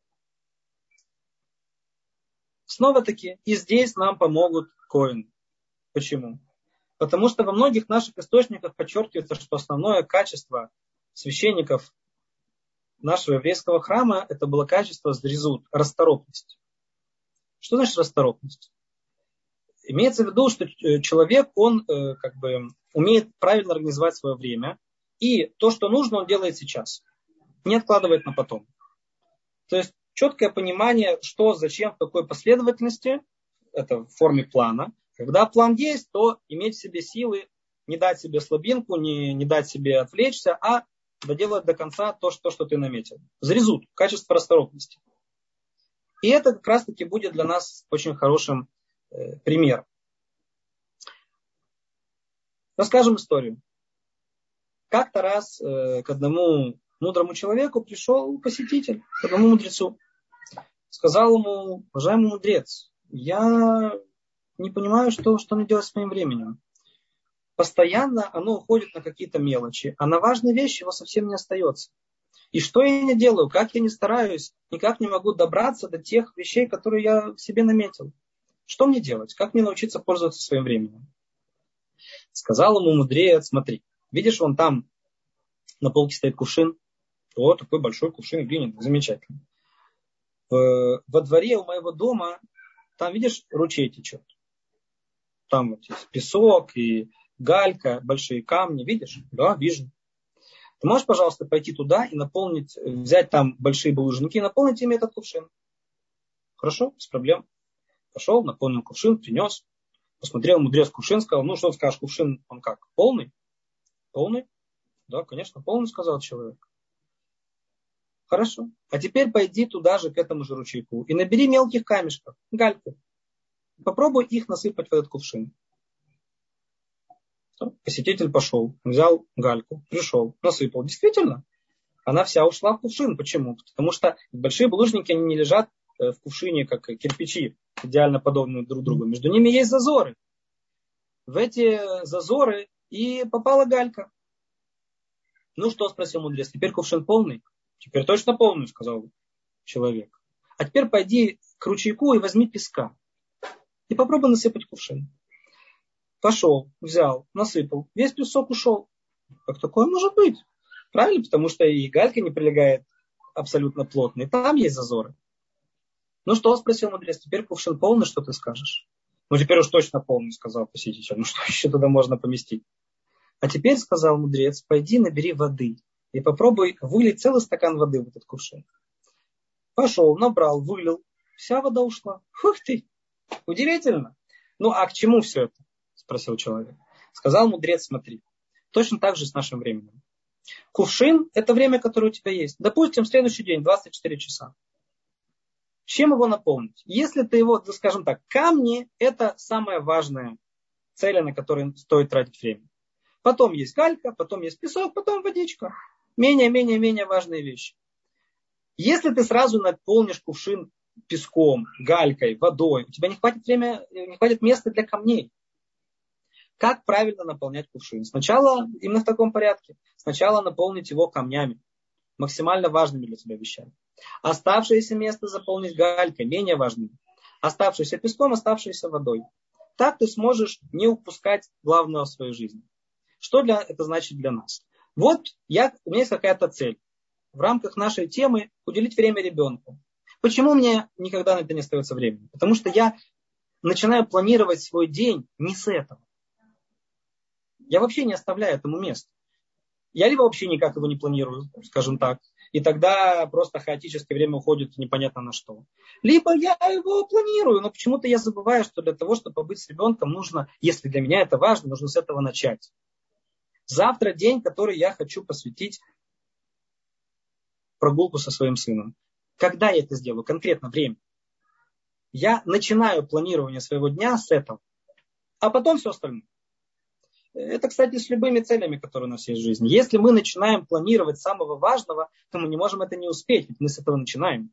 Speaker 1: Снова-таки, и здесь нам помогут коэны. Почему? Потому что во многих наших источниках подчеркивается, что основное качество священников нашего еврейского храма это было качество зрезут, расторопность. Что значит расторопность? Имеется в виду, что человек, он умеет правильно организовать свое время, и то, что нужно, он делает сейчас, не откладывает на потом. То есть четкое понимание, что, зачем, в какой последовательности, это в форме плана. Когда план есть, то иметь в себе силы, не дать себе слабинку, не дать себе отвлечься, а доделать до конца то, что ты наметил. Зрезут, качество расторопности. И это как раз-таки будет для нас очень хорошим примером. Расскажем историю. Как-то раз к одному мудрому человеку пришел посетитель, к одному мудрецу. Сказал ему: уважаемый мудрец, я не понимаю, что мне делать с моим временем. Постоянно оно уходит на какие-то мелочи, а на важные вещи его совсем не остается. И что я не делаю, как я не стараюсь, никак не могу добраться до тех вещей, которые я в себе наметил. Что мне делать? Как мне научиться пользоваться своим временем? Сказал ему мудрец: смотри, видишь, вон там на полке стоит кувшин. Вот такой большой кувшин глиняный, замечательно. Во дворе у моего дома, там, видишь, ручей течет. Там вот есть песок и галька, большие камни, видишь? Да, вижу. Ты можешь, пожалуйста, пойти туда и наполнить, взять там большие булыжники и наполнить ими этот кувшин? Хорошо, без проблем. Пошел, наполнил кувшин, принес. Посмотрел мудрец кувшин, сказал: ну что ты скажешь, кувшин он как? Полный? Полный. Да, конечно, полный, сказал человек. Хорошо. А теперь пойди туда же, к этому же ручейку, и набери мелких камешков, гальку. Попробуй их насыпать в этот кувшин. Посетитель пошел, взял гальку, пришел, насыпал. Действительно, она вся ушла в кувшин. Почему? Потому что большие булыжники, они не лежат в кувшине, как кирпичи, идеально подобные друг другу. Между ними есть зазоры. В эти зазоры и попала галька. Ну что, спросил мудрец, теперь кувшин полный? Теперь точно полный, сказал человек. А теперь пойди к ручейку и возьми песка. И попробуй насыпать кувшин. Пошел, взял, насыпал. Весь песок ушел. Как такое может быть? Правильно? Потому что и галька не прилегает абсолютно плотно. И там есть зазоры. Ну что, спросил мудрец, теперь кувшин полный, что ты скажешь? Ну теперь уж точно полный, сказал посетитель. Ну что еще туда можно поместить? А теперь, сказал мудрец, пойди набери воды. И попробуй вылить целый стакан воды в этот кувшин. Пошел, набрал, вылил. Вся вода ушла. Ух ты! Удивительно. Ну а к чему все это? Спросил человек. Сказал мудрец, смотри. Точно так же с нашим временем. Кувшин – это время, которое у тебя есть. Допустим, следующий день, 24 часа. Чем его наполнить? Если ты его, скажем так, камни – это самая важная цель, на которой стоит тратить время. Потом есть галька, потом есть песок, потом водичка. Менее важные вещи. Если ты сразу наполнишь кувшин песком, галькой, водой, у тебя не хватит места для камней. Как правильно наполнять кувшин? Сначала, именно в таком порядке, сначала наполнить его камнями, максимально важными для тебя вещами. Оставшееся место заполнить галькой, менее важными. Оставшееся песком, оставшееся водой. Так ты сможешь не упускать главного в своей жизни. Что это значит для нас? Вот у меня есть какая-то цель. В рамках нашей темы уделить время ребенку. Почему мне никогда на это не остается времени? Потому что я начинаю планировать свой день не с этого. Я вообще не оставляю этому места. Я либо вообще никак его не планирую, скажем так, и тогда просто хаотическое время уходит непонятно на что. Либо я его планирую, но почему-то я забываю, что для того, чтобы побыть с ребенком, нужно, если для меня это важно, нужно с этого начать. Завтра день, который я хочу посвятить прогулку со своим сыном. Когда я это сделаю? Конкретно время. Я начинаю планирование своего дня с этого, а потом все остальное. Это, кстати, с любыми целями, которые у нас есть в жизни. Если мы начинаем планировать самого важного, то мы не можем это не успеть, ведь мы с этого начинаем.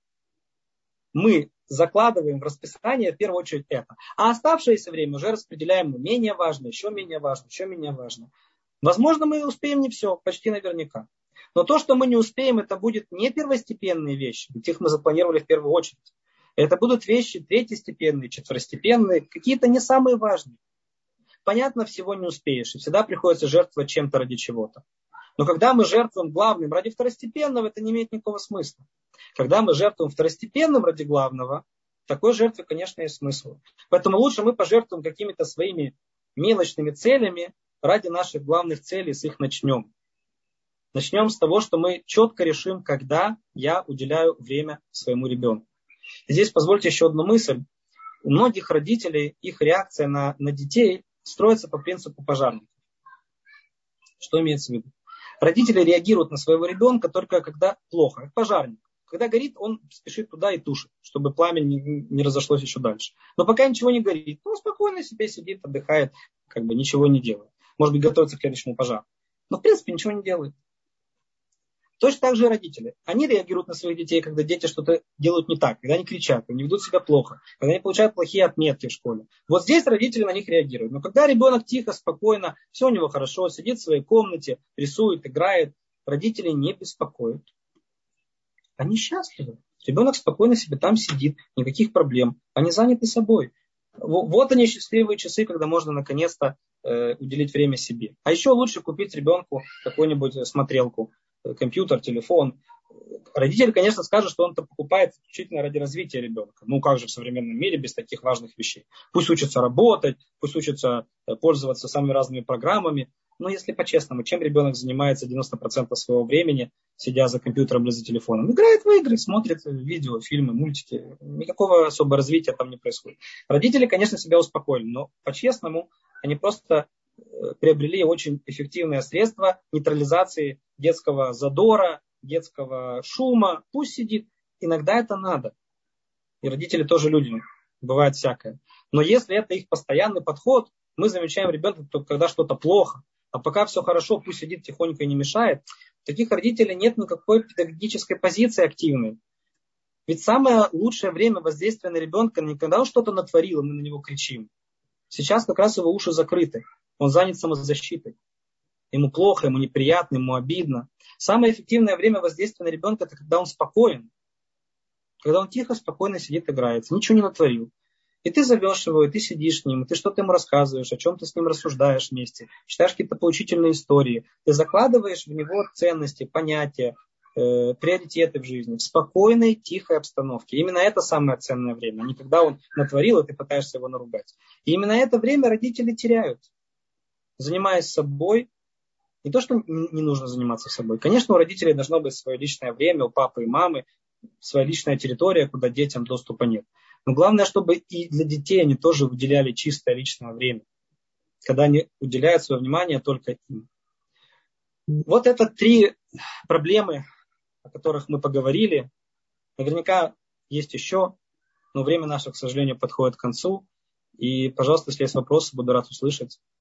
Speaker 1: Мы закладываем в расписание в первую очередь это. А оставшееся время уже распределяем на менее важное, еще менее важное, еще менее важное. Возможно, мы успеем не все, почти наверняка. Но то, что мы не успеем, это будет не первостепенные вещи, ведь их мы запланировали в первую очередь. Это будут вещи третьестепенные, четверостепенные, какие-то не самые важные. Понятно, всего не успеешь, и всегда приходится жертвовать чем-то ради чего-то. Но когда мы жертвуем главным ради второстепенного, это не имеет никакого смысла. Когда мы жертвуем второстепенным ради главного, в такой жертве, конечно, есть смысл. Поэтому лучше мы пожертвуем какими-то своими мелочными целями ради наших главных целей, с их начнем. Начнем с того, что мы четко решим, когда я уделяю время своему ребенку. Здесь позвольте еще одну мысль. У многих родителей их реакция на детей строится по принципу пожарников. Что имеется в виду? Родители реагируют на своего ребенка только когда плохо, как пожарник. Когда горит, он спешит туда и тушит, чтобы пламя не разошлось еще дальше. Но пока ничего не горит, он спокойно себе сидит, отдыхает, ничего не делает. Может быть, готовится к следующему пожару. Но в принципе ничего не делает. Точно так же и родители. Они реагируют на своих детей, когда дети что-то делают не так, когда они кричат, когда они ведут себя плохо, когда они получают плохие отметки в школе. Вот здесь родители на них реагируют. Но когда ребенок тихо, спокойно, все у него хорошо, сидит в своей комнате, рисует, играет, родители не беспокоят. Они счастливы. Ребенок спокойно себе там сидит, никаких проблем. Они заняты собой. Вот они счастливые часы, когда можно наконец-то уделить время себе. А еще лучше купить ребенку какую-нибудь смотрелку, компьютер, телефон. Родители, конечно, скажут, что он это покупает исключительно ради развития ребенка. Ну как же в современном мире без таких важных вещей? Пусть учится работать, пусть учится пользоваться самыми разными программами. Но если по-честному, чем ребенок занимается 90% своего времени, сидя за компьютером или за телефоном? Играет в игры, смотрит видео, фильмы, мультики. Никакого особого развития там не происходит. Родители, конечно, себя успокоили, но по-честному они просто приобрели очень эффективное средство нейтрализации детского задора, детского шума. Пусть сидит. Иногда это надо. И родители тоже люди. Бывает всякое. Но если это их постоянный подход, мы замечаем ребенка, когда что-то плохо. А пока все хорошо, пусть сидит тихонько и не мешает. У таких родителей нет никакой педагогической позиции активной. Ведь самое лучшее время воздействия на ребенка не когда он что-то натворил, и мы на него кричим. Сейчас как раз его уши закрыты. Он занят самозащитой. Ему плохо, ему неприятно, ему обидно. Самое эффективное время воздействия на ребенка — это когда он спокоен. Когда он тихо, спокойно сидит, играется. Ничего не натворил. И ты зовешь его, и ты сидишь с ним, и ты что-то ему рассказываешь, о чем ты с ним рассуждаешь вместе, читаешь какие-то поучительные истории. Ты закладываешь в него ценности, понятия, приоритеты в жизни, в спокойной, тихой обстановке. Именно это самое ценное время, а не когда он натворил, и ты пытаешься его наругать. И именно это время родители теряют, занимаясь собой. Не то, что не нужно заниматься собой. Конечно, у родителей должно быть свое личное время, у папы и мамы, своя личная территория, куда детям доступа нет. Но главное, чтобы и для детей они тоже выделяли чистое личное время, когда они уделяют свое внимание только им. Вот это 3 проблемы, о которых мы поговорили. Наверняка есть еще, но время наше, к сожалению, подходит к концу. И, пожалуйста, если есть вопросы, буду рад услышать.